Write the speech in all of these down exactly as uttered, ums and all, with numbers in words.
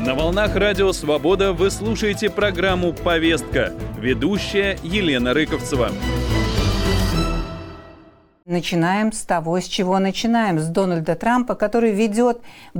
На волнах Радио Свобода вы слушаете программу «Повестка». Ведущая Елена Рыковцева. Начинаем с того, с чего начинаем. С Дональда Трампа, который ведет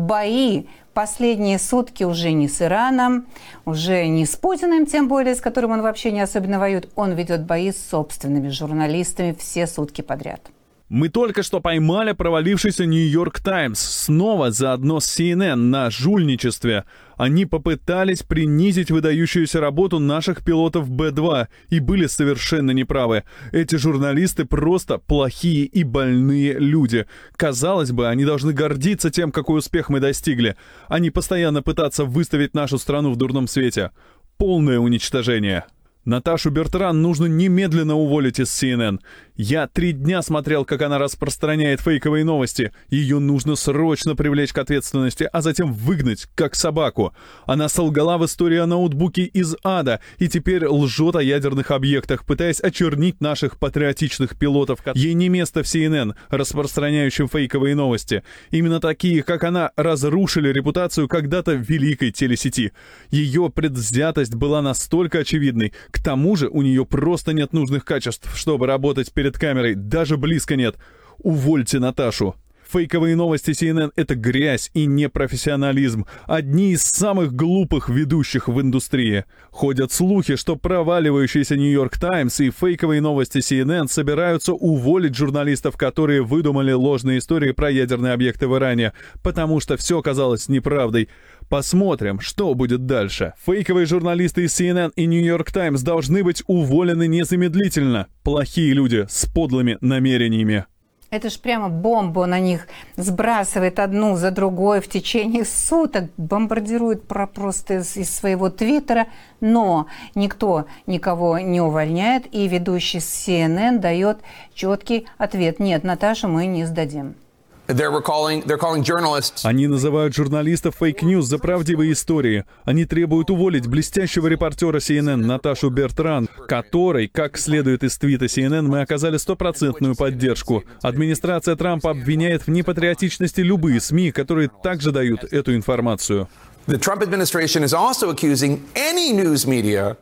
бои последние сутки уже не с Ираном, уже не с Путиным, тем более, с которым он вообще не особенно воюет. Он ведет бои с собственными журналистами все сутки подряд. Мы только что поймали провалившийся Нью-Йорк Таймс, снова заодно с си эн эн на жульничестве. Они попытались принизить выдающуюся работу наших пилотов Бэ два и были совершенно неправы. Эти журналисты просто плохие и больные люди. Казалось бы, они должны гордиться тем, какой успех мы достигли, а не постоянно пытаться выставить нашу страну в дурном свете. Полное уничтожение. Наташу Бертран нужно немедленно уволить из си эн эн. Я три дня смотрел, как она распространяет фейковые новости. Ее нужно срочно привлечь к ответственности, а затем выгнать, как собаку. Она солгала в истории о ноутбуке из ада и теперь лжет о ядерных объектах, пытаясь очернить наших патриотичных пилотов. Ей не место в си эн эн, распространяющим фейковые новости. Именно такие, как она, разрушили репутацию когда-то великой телесети. Ее предвзятость была настолько очевидной. К тому же у нее просто нет нужных качеств, чтобы работать перед камерой, даже близко нет. Увольте Наташу. Фейковые новости си эн эн — это грязь и непрофессионализм. Одни из самых глупых ведущих в индустрии. Ходят слухи, что проваливающийся Нью-Йорк Таймс и фейковые новости си эн эн собираются уволить журналистов, которые выдумали ложные истории про ядерные объекты в Иране, потому что все оказалось неправдой. Посмотрим, что будет дальше. Фейковые журналисты из си эн эн и Нью-Йорк Таймс должны быть уволены незамедлительно. Плохие люди с подлыми намерениями. Это ж прямо бомбу на них сбрасывает одну за другой в течение суток, бомбардирует просто из, из своего твиттера, но никто никого не увольняет, и ведущий си эн эн дает четкий ответ: нет, Наташу мы не сдадим. Calling, calling Они называют журналистов фейк-ньюс за правдивые истории. Они требуют уволить блестящего репортера си эн эн Наташу Бертран, которой, как следует из твита си эн эн, мы оказали стопроцентную поддержку. Администрация Трампа обвиняет в непатриотичности любые СМИ, которые также дают эту информацию. The Trump administration is also accusing any news media.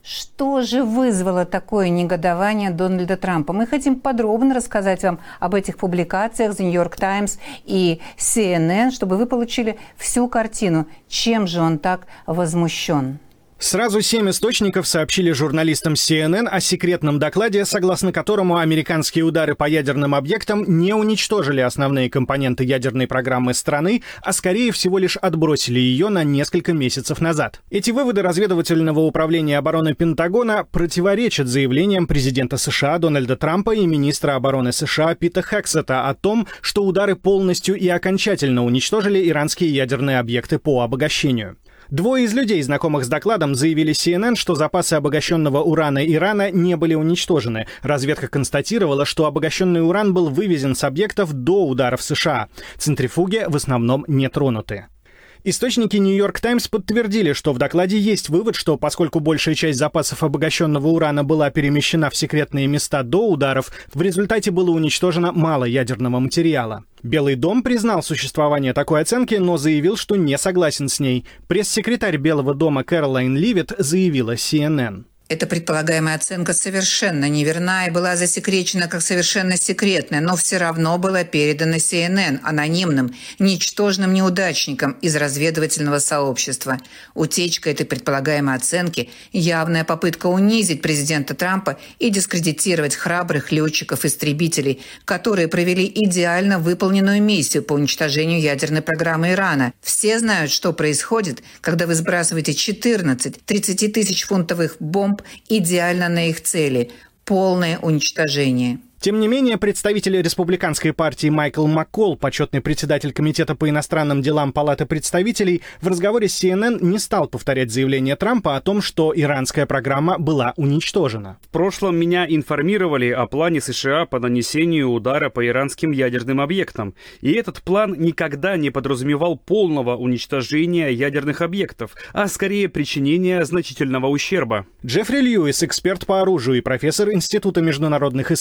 Что же вызвало такое негодование Дональда Трампа? Мы хотим подробно рассказать вам об этих публикациях The New York Times и си эн эн, чтобы вы получили всю картину, чем же он так возмущен. Сразу семь источников сообщили журналистам си эн эн о секретном докладе, согласно которому американские удары по ядерным объектам не уничтожили основные компоненты ядерной программы страны, а скорее всего лишь отбросили ее на несколько месяцев назад. Эти выводы разведывательного управления обороны Пентагона противоречат заявлениям президента США Дональда Трампа и министра обороны США Пита Хексета о том, что удары полностью и окончательно уничтожили иранские ядерные объекты по обогащению. Двое из людей, знакомых с докладом, заявили си эн эн, что запасы обогащенного урана Ирана не были уничтожены. Разведка констатировала, что обогащенный уран был вывезен с объектов до ударов США. Центрифуги в основном не тронуты. Источники Нью-Йорк Таймс подтвердили, что в докладе есть вывод, что поскольку большая часть запасов обогащенного урана была перемещена в секретные места до ударов, в результате было уничтожено мало ядерного материала. Белый дом признал существование такой оценки, но заявил, что не согласен с ней. Пресс-секретарь Белого дома Кэролайн Ливит заявила си эн эн. Эта предполагаемая оценка совершенно неверна и была засекречена как совершенно секретная, но все равно была передана си эн эн анонимным, ничтожным неудачникам из разведывательного сообщества. Утечка этой предполагаемой оценки – явная попытка унизить президента Трампа и дискредитировать храбрых летчиков-истребителей, которые провели идеально выполненную миссию по уничтожению ядерной программы Ирана. Все знают, что происходит, когда вы сбрасываете четырнадцать тридцатитысячфунтовых бомб идеально на их цели. Полное уничтожение. Тем не менее, представитель республиканской партии Майкл Маккол, почетный председатель Комитета по иностранным делам Палаты представителей, в разговоре с си эн эн не стал повторять заявление Трампа о том, что иранская программа была уничтожена. В прошлом меня информировали о плане США по нанесению удара по иранским ядерным объектам. И этот план никогда не подразумевал полного уничтожения ядерных объектов, а скорее причинения значительного ущерба. Джеффри Льюис, эксперт по оружию и профессор Института международных исследований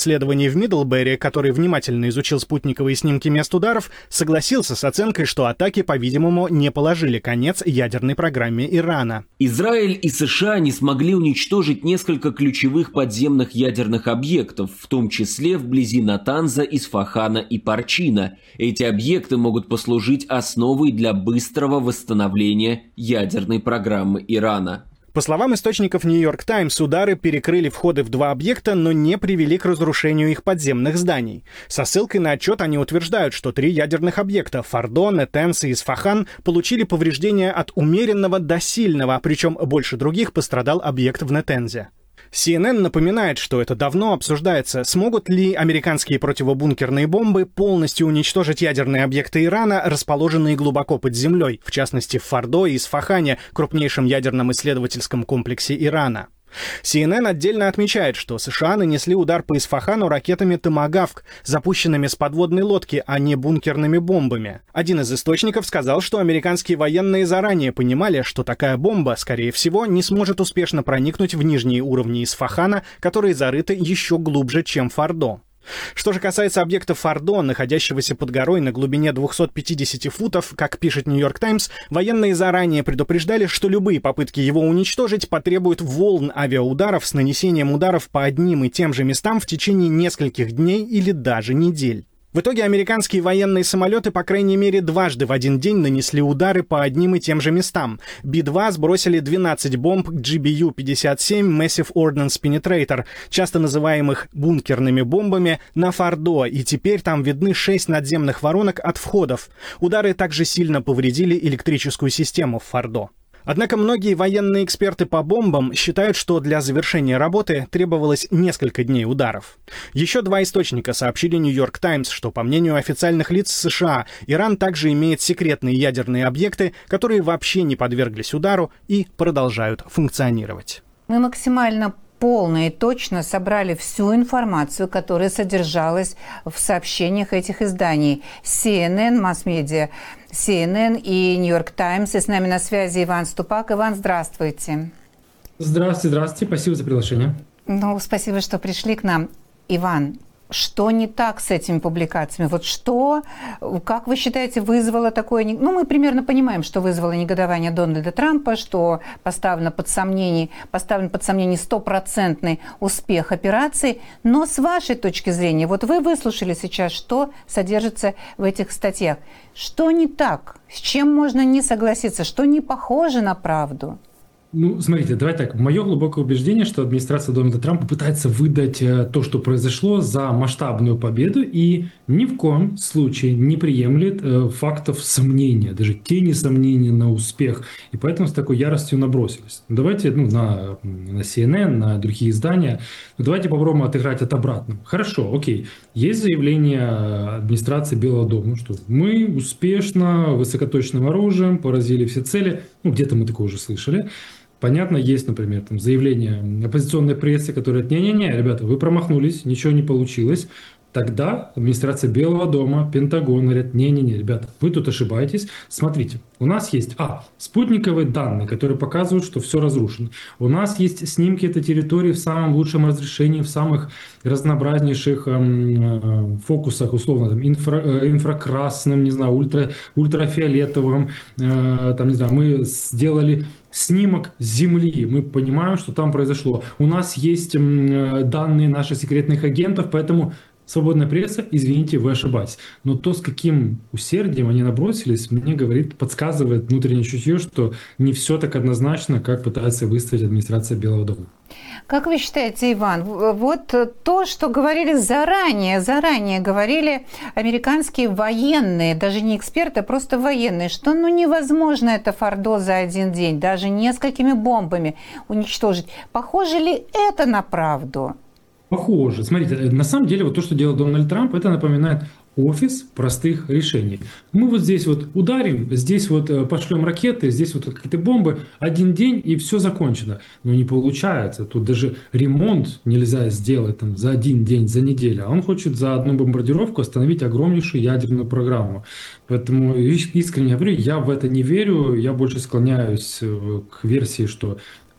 в Мидлбери, который внимательно изучил спутниковые снимки мест ударов, согласился с оценкой, что атаки, по-видимому, не положили конец ядерной программе Ирана. Израиль и США не смогли уничтожить несколько ключевых подземных ядерных объектов, в том числе вблизи Натанза, Исфахана и Парчина. Эти объекты могут послужить основой для быстрого восстановления ядерной программы Ирана. По словам источников «Нью-Йорк Таймс», удары перекрыли входы в два объекта, но не привели к разрушению их подземных зданий. Со ссылкой на отчет они утверждают, что три ядерных объекта — Фордо, Нетенс и Исфахан — получили повреждения от умеренного до сильного, причем больше других пострадал объект в Нетензе. си эн эн напоминает, что это давно обсуждается, смогут ли американские противобункерные бомбы полностью уничтожить ядерные объекты Ирана, расположенные глубоко под землей, в частности в Фордо и Исфахане, крупнейшем ядерном исследовательском комплексе Ирана. си эн эн отдельно отмечает, что США нанесли удар по Исфахану ракетами «Томагавк», запущенными с подводной лодки, а не бункерными бомбами. Один из источников сказал, что американские военные заранее понимали, что такая бомба, скорее всего, не сможет успешно проникнуть в нижние уровни Исфахана, которые зарыты еще глубже, чем Фордо. Что же касается объекта Фордо, находящегося под горой на глубине двухсот пятидесяти футов, как пишет «Нью-Йорк Таймс», военные заранее предупреждали, что любые попытки его уничтожить потребуют волн авиаударов с нанесением ударов по одним и тем же местам в течение нескольких дней или даже недель. В итоге американские военные самолеты по крайней мере дважды в один день нанесли удары по одним и тем же местам. Би два сбросили двенадцать бомб к джи би ю пятьдесят семь Massive Ordnance Penetrator, часто называемых бункерными бомбами, на Фордо, и теперь там видны шесть надземных воронок от входов. Удары также сильно повредили электрическую систему в Фордо. Однако многие военные эксперты по бомбам считают, что для завершения работы требовалось несколько дней ударов. Еще два источника сообщили «Нью-Йорк Таймс», что, по мнению официальных лиц США, Иран также имеет секретные ядерные объекты, которые вообще не подверглись удару и продолжают функционировать. Мы максимально полно и точно собрали всю информацию, которая содержалась в сообщениях этих изданий. си эн эн, масс-медиа, си эн эн и «Нью-Йорк Таймс». И с нами на связи Иван Ступак. Иван, здравствуйте. Здравствуйте, здравствуйте. Спасибо за приглашение. Ну, спасибо, что пришли к нам. Иван, что не так с этими публикациями? Вот что, как вы считаете, вызвало такое... Ну, мы примерно понимаем, что вызвало негодование Дональда Трампа, что поставлено под сомнение, поставлен под сомнение стопроцентный успех операции. Но с вашей точки зрения, вот вы выслушали сейчас, что содержится в этих статьях. Что не так? С чем можно не согласиться? Что не похоже на правду? Ну, смотрите, давайте так. Мое глубокое убеждение, что администрация Дональда Трампа пытается выдать то, что произошло, за масштабную победу и ни в коем случае не приемлет э, фактов сомнения, даже тени сомнений на успех. И поэтому с такой яростью набросились. Давайте ну, на, на си эн эн, на другие издания, ну, давайте попробуем отыграть от обратного. Хорошо, окей. Есть заявление администрации Белого дома, что мы успешно высокоточным оружием поразили все цели. Ну, где-то мы такое уже слышали. Понятно, есть, например, там заявление оппозиционной прессы, которая говорит: не-не-не, ребята, вы промахнулись, ничего не получилось. Тогда администрация Белого дома, Пентагон говорят: не-не-не, ребята, вы тут ошибаетесь. Смотрите, у нас есть а, спутниковые данные, которые показывают, что все разрушено. У нас есть снимки этой территории в самом лучшем разрешении, в самых разнообразнейших эм, э, фокусах, условно, там, инфра, э, инфракрасным, не знаю, ультра, ультрафиолетовым. Э, там, не знаю, мы сделали снимок Земли, мы понимаем, что там произошло. У нас есть э, данные наших секретных агентов, поэтому... Свободная пресса, извините, вы ошибаетесь. Но то, с каким усердием они набросились, мне говорит, подсказывает внутреннее чутье, что не все так однозначно, как пытается выставить администрация Белого дома. Как вы считаете, Иван, вот то, что говорили заранее, заранее говорили американские военные, даже не эксперты, а просто военные, что ну невозможно это Фордо за один день, даже несколькими бомбами уничтожить. Похоже ли это на правду? Похоже. Смотрите, на самом деле вот то, что делал Дональд Трамп, это напоминает офис простых решений. Мы вот здесь вот ударим, здесь вот пошлем ракеты, здесь вот какие-то бомбы, один день и все закончено. Но не получается. Тут даже ремонт нельзя сделать там, за один день, за неделю. А он хочет за одну бомбардировку остановить огромнейшую ядерную программу. Поэтому искренне говорю, я в это не верю. Я больше склоняюсь к версии, что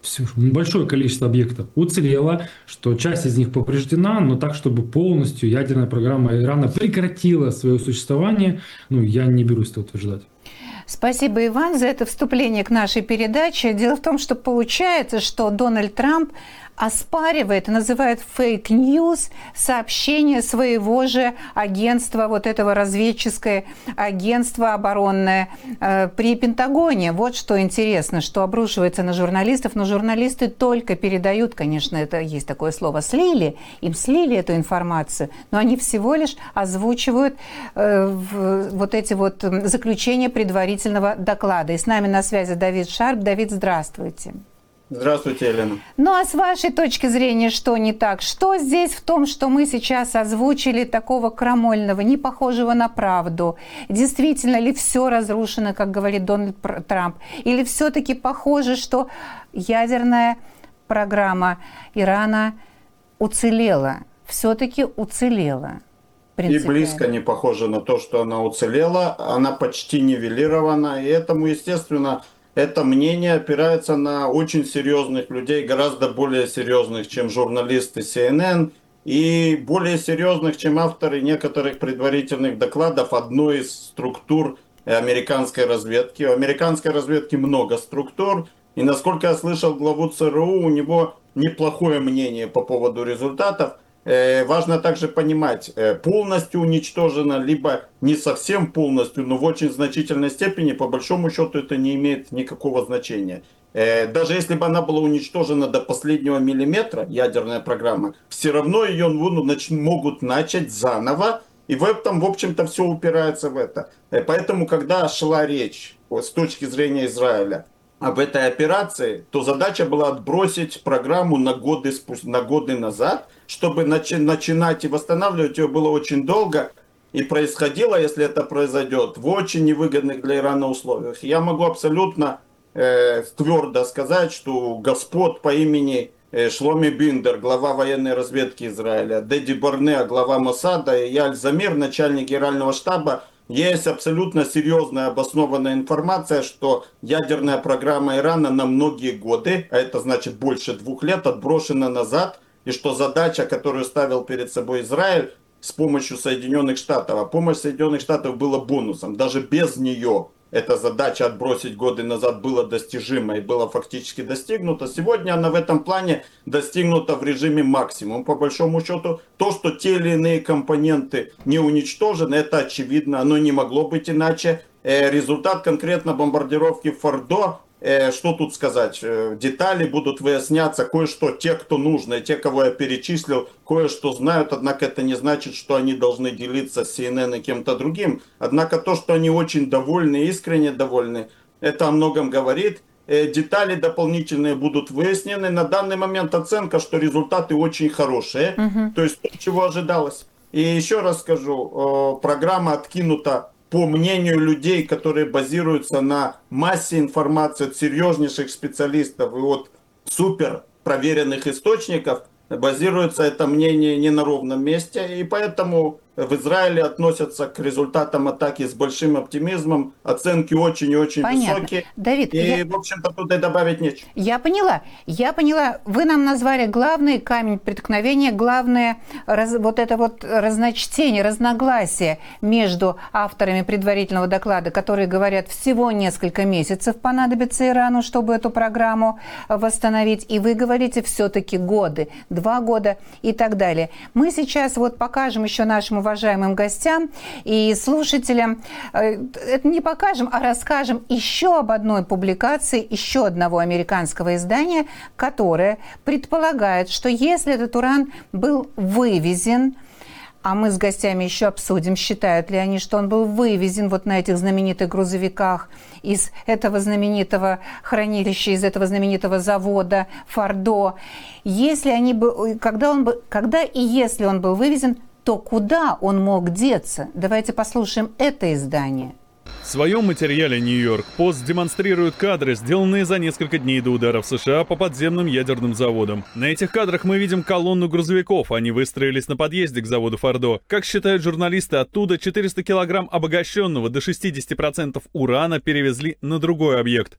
все, большое количество объектов уцелело, что часть из них повреждена, но так, чтобы полностью ядерная программа Ирана прекратила свое существование, ну, я не берусь это утверждать. Спасибо, Иван, за это вступление к нашей передаче. Дело в том, что получается, что Дональд Трамп оспаривает и называет фейк-ньюс сообщение своего же агентства, вот этого разведческое агентство оборонное э, при Пентагоне. Вот что интересно, что обрушивается на журналистов, но журналисты только передают, конечно, это есть такое слово, слили, им слили эту информацию, но они всего лишь озвучивают э, в, вот эти вот заключения предварительного доклада. И с нами на связи Давид Шарп. Давид, здравствуйте. Здравствуйте, Елена. Ну а с вашей точки зрения, что не так? Что здесь в том, что мы сейчас озвучили такого крамольного, не похожего на правду? Действительно ли все разрушено, как говорит Дональд Трамп? Или все-таки похоже, что ядерная программа Ирана уцелела? Все-таки уцелела? И близко не похоже на то, что она уцелела. Она почти нивелирована. И этому, естественно, это мнение опирается на очень серьезных людей, гораздо более серьезных, чем журналисты си эн эн, и более серьезных, чем авторы некоторых предварительных докладов одной из структур американской разведки. У американской разведки много структур, и, насколько я слышал главу ЦРУ, у него неплохое мнение по поводу результатов. Э, важно также понимать, э, полностью уничтожена, либо не совсем полностью, но в очень значительной степени, по большому счету, это не имеет никакого значения. Э, даже если бы она была уничтожена до последнего миллиметра, ядерная программа, все равно ее ну, нач- могут начать заново, и в этом, в общем-то, все упирается в это. Э, поэтому, когда шла речь вот, с точки зрения Израиля об этой операции, то задача была отбросить программу на годы, на годы назад, чтобы начи- начинать и восстанавливать ее было очень долго. И происходило, если это произойдет, в очень невыгодных для Ирана условиях. Я могу абсолютно э, твердо сказать, что господ по имени э, Шломи Биндер, глава военной разведки Израиля, Дэдди Барнеа, глава Моссада, и Яль Замир, начальник генерального штаба, есть абсолютно серьезная обоснованная информация, что ядерная программа Ирана на многие годы, а это значит больше двух лет, отброшена назад, и что задача, которую ставил перед собой Израиль с помощью Соединенных Штатов, а помощь Соединенных Штатов была бонусом, даже без нее эта задача отбросить годы назад была достижима и была фактически достигнута. Сегодня она в этом плане достигнута в режиме максимум. По большому счету, то, что те или иные компоненты не уничтожены, это очевидно, оно не могло быть иначе. Результат конкретно бомбардировки Фордо, что тут сказать, детали будут выясняться, кое-что те, кто нужно, и те, кого я перечислил, кое-что знают, однако это не значит, что они должны делиться с си эн эн и кем-то другим. Однако то, что они очень довольны, искренне довольны, это о многом говорит. Детали дополнительные будут выяснены. На данный момент оценка, что результаты очень хорошие, угу. То есть то, чего ожидалось. И еще раз скажу, программа откинута по мнению людей, которые базируются на массе информации от серьезнейших специалистов и от супер проверенных источников, базируется это мнение не на ровном месте, и поэтому в Израиле относятся к результатам атаки с большим оптимизмом, оценки очень и очень Понятно. высокие. Давид, и, я... в общем-то, тут и добавить нечего. Я поняла, я поняла. Вы нам назвали главный камень преткновения, главное раз... вот это вот разночтение, разногласие между авторами предварительного доклада, которые говорят, всего несколько месяцев понадобится Ирану, чтобы эту программу восстановить, и вы говорите, все-таки годы, два года и так далее. Мы сейчас вот покажем еще нашему уважаемым гостям и слушателям, это не покажем, а расскажем еще об одной публикации, еще одного американского издания, которое предполагает, что если этот уран был вывезен, а мы с гостями еще обсудим, считают ли они, что он был вывезен вот на этих знаменитых грузовиках из этого знаменитого хранилища, из этого знаменитого завода Фордо. Если они бы, когда, он бы, когда и если он был вывезен, то куда он мог деться? Давайте послушаем это издание. В своем материале «Нью-Йорк Пост» демонстрирует кадры, сделанные за несколько дней до ударов США по подземным ядерным заводам. На этих кадрах мы видим колонну грузовиков. Они выстроились на подъезде к заводу Фордо. Как считают журналисты, оттуда четыреста килограмм обогащенного до шестидесяти процентов урана перевезли на другой объект.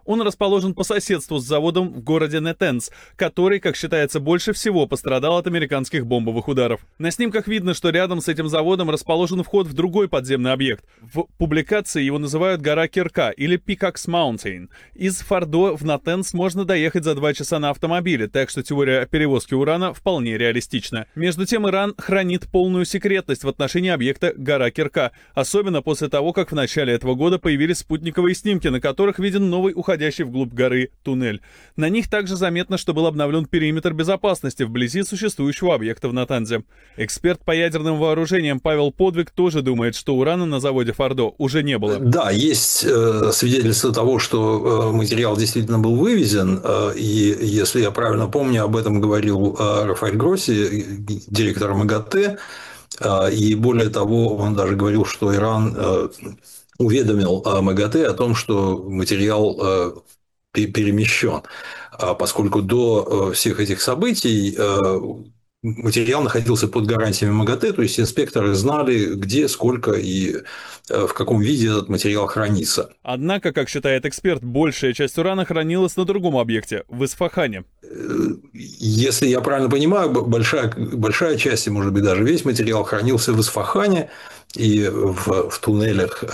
Он расположен по соседству с заводом в городе Нетенс, который, как считается, больше всего пострадал от американских бомбовых ударов. На снимках видно, что рядом с этим заводом расположен вход в другой подземный объект. В публикации его называют гора Кирка или Pickaxe Mountain. Из Фардо в Нетенс можно доехать за два часа на автомобиле, так что теория о перевозке урана вполне реалистична. Между тем, Иран хранит полную секретность в отношении объекта гора Кирка, особенно после того, как в начале этого года появились спутниковые снимки, на которых виден новый уходящий вглубь горы туннель. На них также заметно, что был обновлен периметр безопасности вблизи существующего объекта в Натанзе. Эксперт по ядерным вооружениям Павел Подвиг тоже думает, что урана на заводе Фардо уже не было. Да, есть э, свидетельство того, что э, материал действительно был вывезен, э, и если я правильно помню, об этом говорил э, Рафаэль Гросси, директор МАГАТЭ, э, и более того, он даже говорил, что Иран э, уведомил МАГАТЭ о том, что материал э, перемещен, поскольку до всех этих событий э, материал находился под гарантиями МАГАТЭ, то есть инспекторы знали, где, сколько и в каком виде этот материал хранится. Однако, как считает эксперт, большая часть урана хранилась на другом объекте, в Исфахане. Если я правильно понимаю, большая, большая часть, может быть, даже весь материал хранился в Исфахане и в, в туннелях,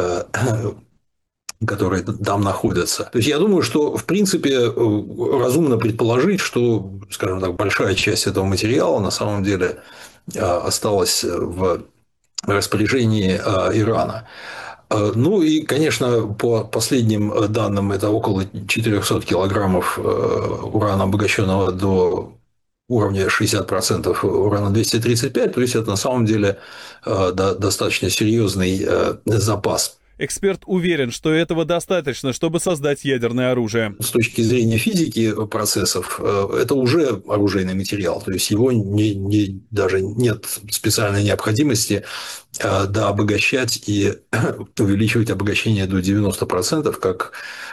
которые там находятся. То есть я думаю, что в принципе разумно предположить, что, скажем так, большая часть этого материала на самом деле осталась в распоряжении Ирана. Ну и, конечно, по последним данным, это около четырехсот килограммов урана, обогащенного до уровня шестьдесят процентов урана двести тридцать пять, то есть это на самом деле достаточно серьезный запас. Эксперт уверен, что этого достаточно, чтобы создать ядерное оружие. С точки зрения физики процессов, это уже оружейный материал, то есть его не, не, даже нет специальной необходимости да, обогащать и увеличивать обогащение до девяноста процентов, как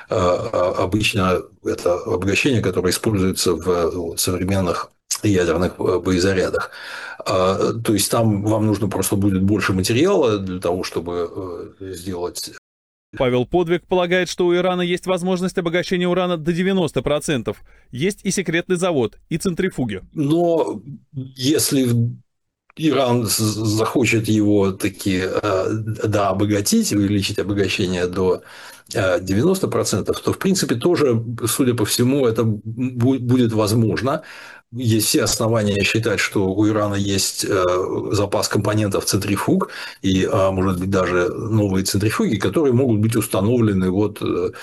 обычно это обогащение, которое используется в современных ядерных боезарядах. То есть там вам нужно просто будет больше материала для того, чтобы сделать. Павел Подвиг полагает, что у Ирана есть возможность обогащения урана до девяноста процентов. Есть и секретный завод, и центрифуги. Но если Иран захочет его таки да, обогатить, увеличить обогащение до девяноста процентов, то в принципе тоже, судя по всему, это будет возможно. Есть все основания считать, что у Ирана есть запас компонентов центрифуг и, может быть, даже новые центрифуги, которые могут быть установлены вот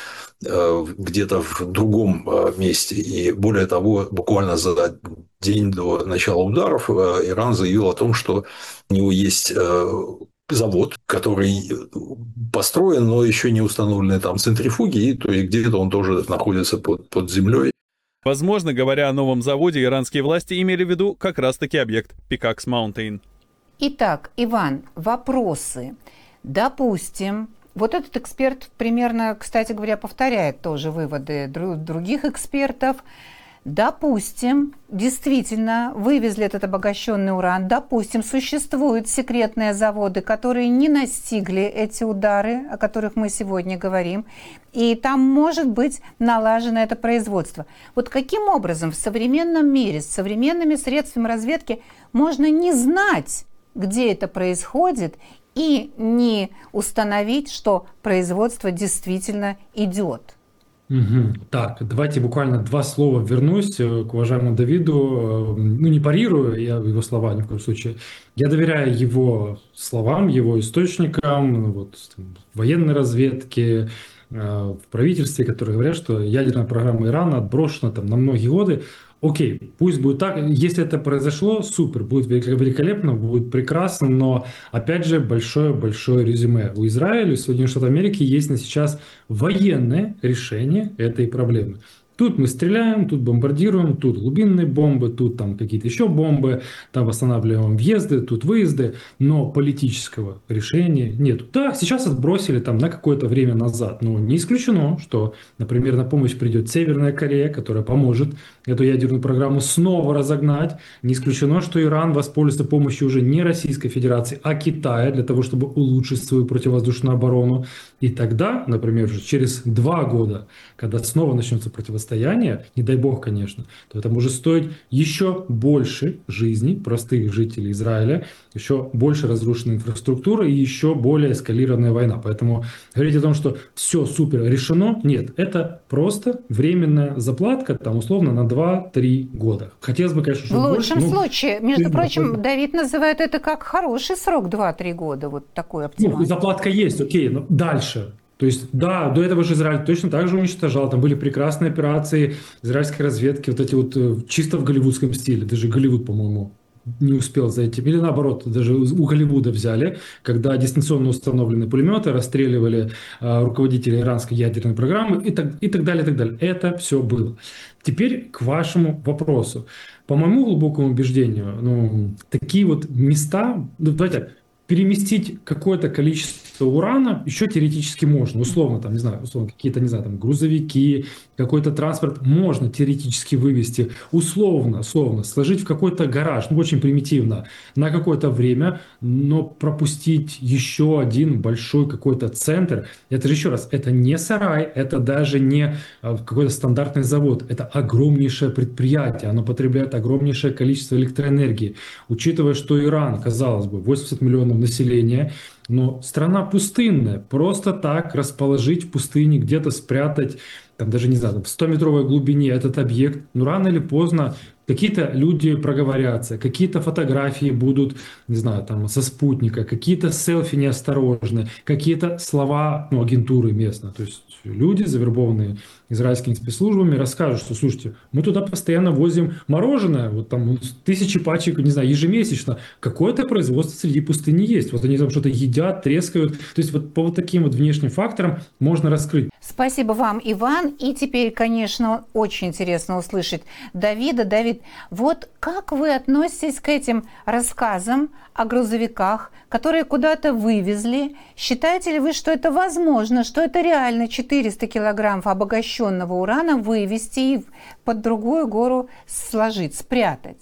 где-то в другом месте. И более того, буквально за день до начала ударов Иран заявил о том, что у него есть завод, который построен, но еще не установлены там центрифуги, и то есть где-то он тоже находится под, под землей. Возможно, говоря о новом заводе, иранские власти имели в виду как раз-таки объект Pickaxe Mountain. Итак, Иван, вопросы. Допустим, вот этот эксперт примерно, кстати говоря, повторяет тоже выводы других экспертов. Допустим, действительно вывезли этот обогащенный уран. Допустим, существуют секретные заводы, которые не настигли эти удары, о которых мы сегодня говорим, и там может быть налажено это производство. Вот каким образом в современном мире с современными средствами разведки можно не знать, где это происходит, и не установить, что производство действительно идет? Угу. Так, давайте буквально два слова вернусь к уважаемому Давиду. Ну, не парирую я его слова ни в коем случае. Я доверяю его словам, его источникам, вот, там, военной разведке, в правительстве, которые говорят, что ядерная программа Ирана отброшена там, на многие годы. Окей, пусть будет так. Если это произошло, супер, будет великолепно, будет прекрасно, но, опять же, большое-большое резюме. У Израиля, у Соединенных Штатов Америки есть на сейчас военное решение этой проблемы. Тут мы стреляем, тут бомбардируем, тут глубинные бомбы, тут там какие-то еще бомбы, там восстанавливаем въезды, тут выезды, но политического решения нет. Да, сейчас отбросили там на какое-то время назад, но не исключено, что, например, на помощь придет Северная Корея, которая поможет эту ядерную программу снова разогнать. Не исключено, что Иран воспользуется помощью уже не Российской Федерации, а Китая для того, чтобы улучшить свою противовоздушную оборону. И тогда, например, уже через два года, когда снова начнется противостояние, не дай бог, конечно, то это может стоить еще больше жизней простых жителей Израиля, еще больше разрушенной инфраструктуры и еще более эскалированная война. Поэтому говорить о том, что все супер решено, нет, это просто временная заплатка, там условно на два-три года. Хотелось бы, конечно, чтобы В больше, лучшем ну, случае, между жизнь прочим, проходит. Давид называет это как хороший срок два-три года, вот такой Ну, оптимальный. заплатка есть, окей, но дальше. То есть, да, до этого же Израиль точно так же уничтожал. Там были прекрасные операции израильской разведки, вот эти вот э, чисто в голливудском стиле. Даже Голливуд, по-моему, не успел за этим. Или наоборот, даже у Голливуда взяли, когда дистанционно установленные пулеметы расстреливали э, руководителей иранской ядерной программы и так, и так далее, и так далее. Это все было. Теперь к вашему вопросу. По моему глубокому убеждению, ну, такие вот места, ну, давайте так, переместить какое-то количество урана еще теоретически можно. Условно, там, не знаю, условно, какие-то, не знаю, там, грузовики, какой-то транспорт можно теоретически вывести. Условно, условно, сложить в какой-то гараж, ну, очень примитивно, на какое-то время, но пропустить еще один большой какой-то центр. Это же еще раз, это не сарай, это даже не какой-то стандартный завод, это огромнейшее предприятие, оно потребляет огромнейшее количество электроэнергии. Учитывая, что Иран, казалось бы, восемьдесят миллионов населения, но страна пустынная, просто так расположить в пустыне, где-то спрятать, там даже, не знаю, в стометровой глубине этот объект, ну рано или поздно какие-то люди проговорятся, какие-то фотографии будут, не знаю, там со спутника, какие-то селфи неосторожные, какие-то слова, ну, агентуры местно, то есть люди, завербованные израильскими спецслужбами, расскажут, что, слушайте, мы туда постоянно возим мороженое, вот там тысячи пачек, не знаю, ежемесячно, какое-то производство среди пустыни есть, вот они там что-то едят, трескают, то есть вот по вот таким вот внешним факторам можно раскрыть. Спасибо вам, Иван. И теперь, конечно, очень интересно услышать Давида. Давид, вот как вы относитесь к этим рассказам о грузовиках, которые куда-то вывезли? Считаете ли вы, что это возможно, что это реально четыреста килограммов обогащенного урана вывести и под другую гору сложить, спрятать?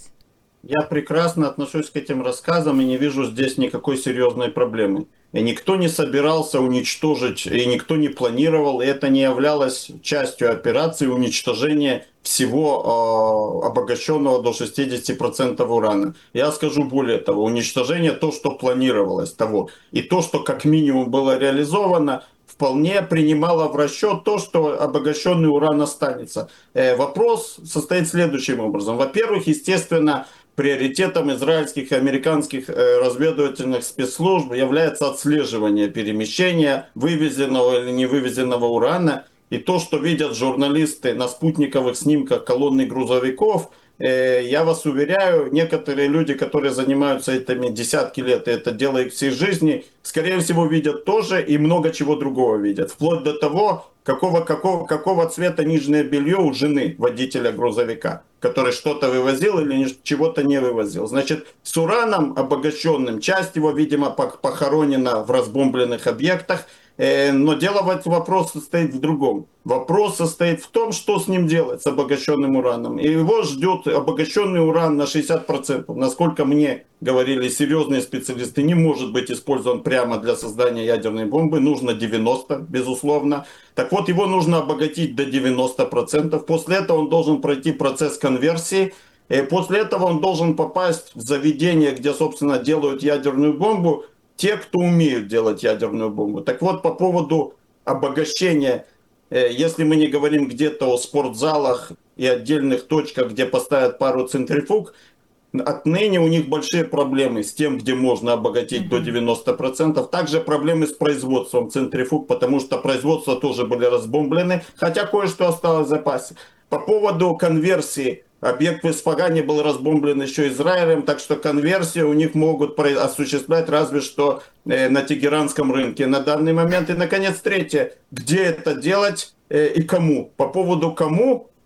Я прекрасно отношусь к этим рассказам и не вижу здесь никакой серьезной проблемы. И никто не собирался уничтожить, и никто не планировал, и это не являлось частью операции уничтожения всего э, обогащенного до шестидесяти процентов урана. Я скажу более того, уничтожение то, что планировалось, того, и то, что как минимум было реализовано, вполне принимало в расчет то, что обогащенный уран останется. Э, вопрос состоит следующим образом. Во-первых, естественно, приоритетом израильских и американских э, разведывательных спецслужб является отслеживание перемещения вывезенного или не вывезенного урана. И то, что видят журналисты на спутниковых снимках колонны грузовиков, э, я вас уверяю, некоторые люди, которые занимаются этими десятки лет и это делают всей жизни, скорее всего видят тоже и много чего другого видят. Вплоть до того, какого, какого, какого цвета нижнее белье у жены водителя грузовика, который что-то вывозил или чего-то не вывозил. Значит, с ураном обогащенным, часть его, видимо, похоронена в разбомбленных объектах, но дело, вопрос состоит в другом. Вопрос состоит в том, что с ним делать, с обогащенным ураном. И его ждет обогащенный уран на шестьдесят процентов. Насколько мне говорили серьезные специалисты, не может быть использован прямо для создания ядерной бомбы. Нужно девяносто процентов, безусловно. Так вот, его нужно обогатить до девяноста процентов. После этого он должен пройти процесс конверсии. И после этого он должен попасть в заведение, где, собственно, делают ядерную бомбу, те, кто умеют делать ядерную бомбу. Так вот, по поводу обогащения, если мы не говорим где-то о спортзалах и отдельных точках, где поставят пару центрифуг, отныне у них большие проблемы с тем, где можно обогатить до девяноста процентов. Также проблемы с производством центрифуг, потому что производства тоже были разбомблены, хотя кое-что осталось в запасе. По поводу конверсии. Объект в Исфагане был разбомблен еще Израилем, так что конверсию у них могут осуществлять разве что на тегеранском рынке на данный момент. И, наконец, третье. Где это делать и кому? По поводу кому,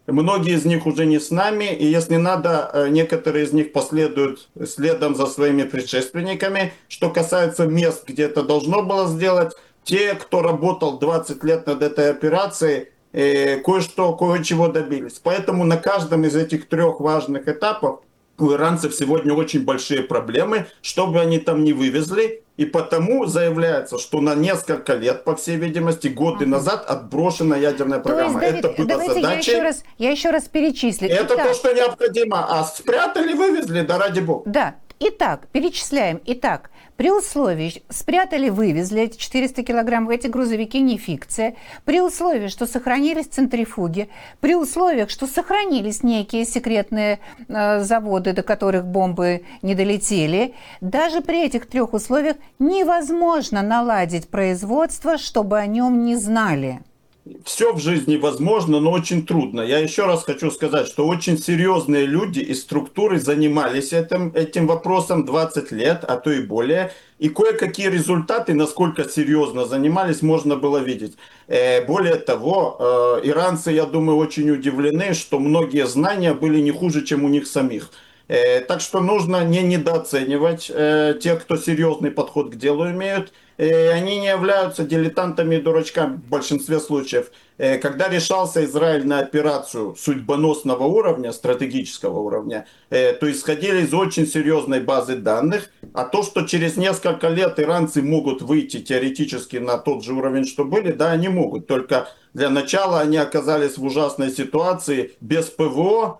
Многие из них уже не с нами, и если надо, некоторые из них последуют следом за своими предшественниками. Что касается мест, где это должно было сделать, те, кто работал двадцать лет над этой операцией, кое-что, кое-чего добились. Поэтому на каждом из этих трех важных этапов у иранцев сегодня очень большие проблемы, что бы они там ни вывезли, и потому заявляется, что на несколько лет, по всей видимости, годы ага. назад отброшена ядерная программа. То есть, Давид, это было давайте задачей. Я еще раз, я еще раз перечислю. Это Итак, то, что необходимо. А спрятали, вывезли, да ради бога. Да. Итак, перечисляем. Итак, при условии, спрятали, вывезли эти четыреста килограмм, эти грузовики не фикция, при условии, что сохранились центрифуги, при условиях, что сохранились некие секретные э, заводы, до которых бомбы не долетели, даже при этих трех условиях невозможно наладить производство, чтобы о нем не знали. Все в жизни возможно, но очень трудно. Я еще раз хочу сказать, что очень серьезные люди и структуры занимались этим, этим вопросом двадцать лет, а то и более. И кое-какие результаты, насколько серьезно занимались, можно было видеть. Более того, иранцы, я думаю, очень удивлены, что многие знания были не хуже, чем у них самих. Так что нужно не недооценивать тех, кто серьезный подход к делу имеют. Они не являются дилетантами и дурачками в большинстве случаев. Когда решался Израиль на операцию судьбоносного уровня, стратегического уровня, то исходили из очень серьезной базы данных. А то, что через несколько лет иранцы могут выйти теоретически на тот же уровень, что были, да, они могут. Только для начала они оказались в ужасной ситуации без ПВО,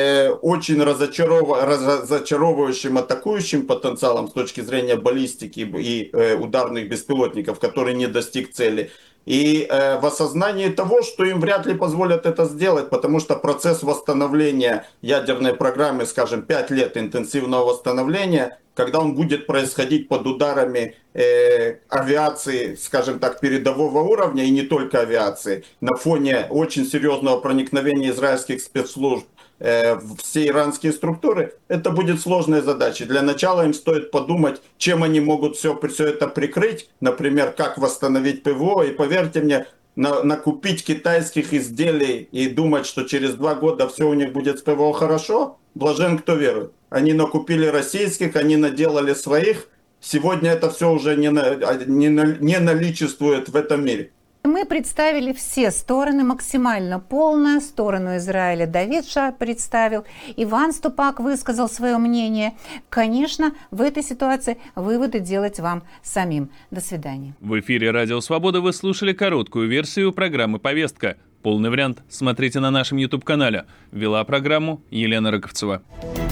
очень разочаров... разочаровывающим атакующим потенциалом с точки зрения баллистики и ударных беспилотников, который не достиг цели. И в осознании того, что им вряд ли позволят это сделать, потому что процесс восстановления ядерной программы, скажем, пять лет интенсивного восстановления, когда он будет происходить под ударами э, авиации, скажем так, передового уровня, и не только авиации, на фоне очень серьезного проникновения израильских спецслужб в все иранские структуры, это будет сложной задачей. Для начала им стоит подумать, чем они могут все, все это прикрыть, например, как восстановить ПВО, и поверьте мне, на, накупить китайских изделий и думать, что через два года все у них будет с ПВО хорошо, блажен кто верует. Они накупили российских, они наделали своих, сегодня это все уже не, на, не, не наличествует в этом мире. Мы представили все стороны максимально полно. Сторону Израиля Давид Шар представил. Иван Ступак высказал свое мнение. Конечно, в этой ситуации выводы делать вам самим. До свидания. В эфире «Радио Свобода» вы слушали короткую версию программы «Повестка». Полный вариант смотрите на нашем YouTube-канале. Вела программу Елена Рыковцева.